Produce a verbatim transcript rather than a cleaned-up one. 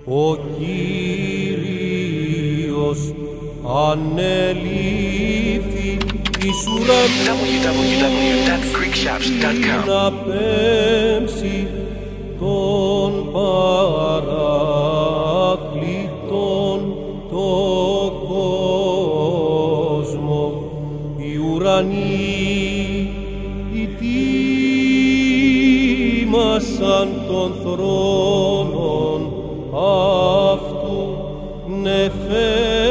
ο Κύριος ανελήφθη εις ουρανούς double-u double-u double-u dot greek shops dot com. να πέμψει τον παράκλητον το κόσμο, οι ουρανοί ετοίμασαν των θρόνων αυτού νεφέρ